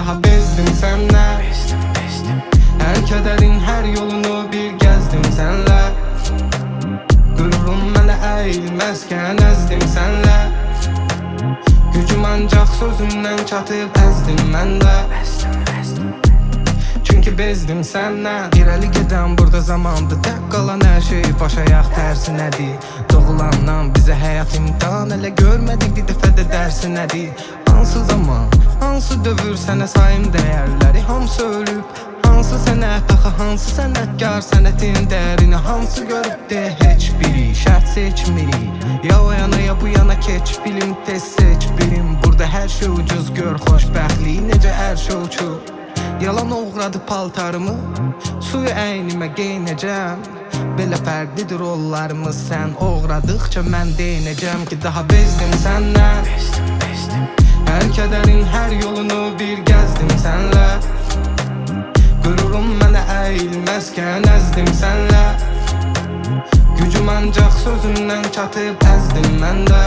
daha bezdim senden. Her kederin her yolunu bir gezdim senle. Gururum mənə əyilməzkən əzdim senle. Gücüm ancak sözündən çatıb əzdim mən də. Çünkü bezdim senden. İrəli gedən burada zamandı, tək qalan hər şey baş ayaq tərsi nədir? Doğulandan bizə həyat imtihan, elə görmədik bir dəfə də dərsi nədir? Hansı zaman, hansı dövür sənə sayım dəyərləri hamısı ölüb? Hansı sənət axı, hansı sənətkar sənətin dərini hansı görüb de heç biri şərt seçmirik. Ya o yana ya bu yana keç bilim tez seç birim. Burada hər şey ucuz gör xoşbəxtlik necə hər şey uçub. Yalan uğradı paltarımı, suyu əynimə geyinəcəm. Belə fərqlidir rollarımız, sən uğradıqca mən deyinəcəm ki daha bezdim səndən. Hər kədərin hər yolunu bir gəzdim sənlə. Gururum mənə əyilməzkən əzdim sənlə. Gücüm ancaq sözündən çatıb əzdim mən də.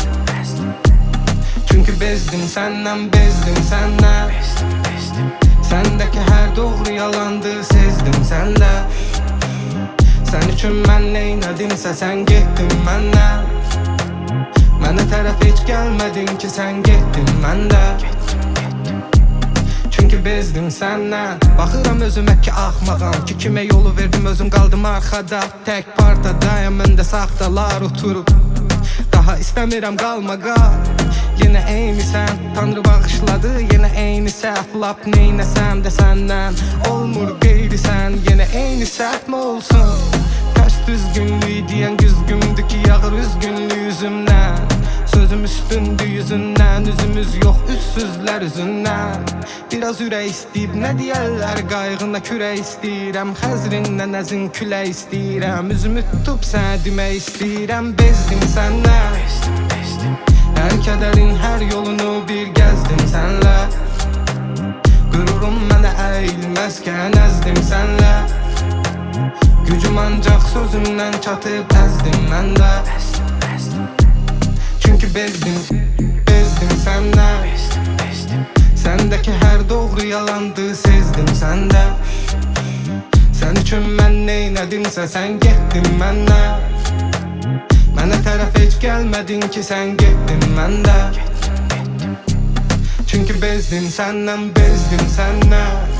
Çünkü bezdim səndən, bezdim səndən. Səndəki hər doğru yalandı sezdim səndə. Sən üçün mən neynədimsə sən getdin məndən. Mənə tərəf heç gəlmədin ki sən getdin məndə. Çünkü bezdim səndən. Baxıram özümə ki axmağam ki kimə yolu verdim özüm qaldım arxada. Tək partadayım öndə saxtalar oturub. Daha istəmirəm qalmağa. Yenə eyni sən, Tanrı bağışladı. Yenə eyni səhv, lap neynəsəm də səndən olmur qeyri sən. Yenə eyni səhv mi olsun? Tərs düzgünlük deyən güzgümdür ki yağır üzgünlük üzümdən. Sözüm üstündür yüzündən, üzümüz yox üssüzlər üzündən. Biraz ürək istəyib nə deyərlər, qayğına kürək istəyirəm. Xəzrindən əzin külək istəyirəm. Üzümü tutub sənə demək istəyirəm. Bezdim səndən. Hər kədərin hər yolunu bir gəzdim sənlə. Gururum mənə əyilməzkən əzdim sənlə. Gücüm ancaq sözündən çatıb əzdim mən də. Çünkü bezdim, bezdim səndən. Səndəki hər doğru yalandı sezdim səndə. Sən üçün mən neynədimsə sən getdin məndən. Mənə tərəf heç gəlmədin ki sən getdin məndə. Çünkü bezdim səndən, bezdim səndən.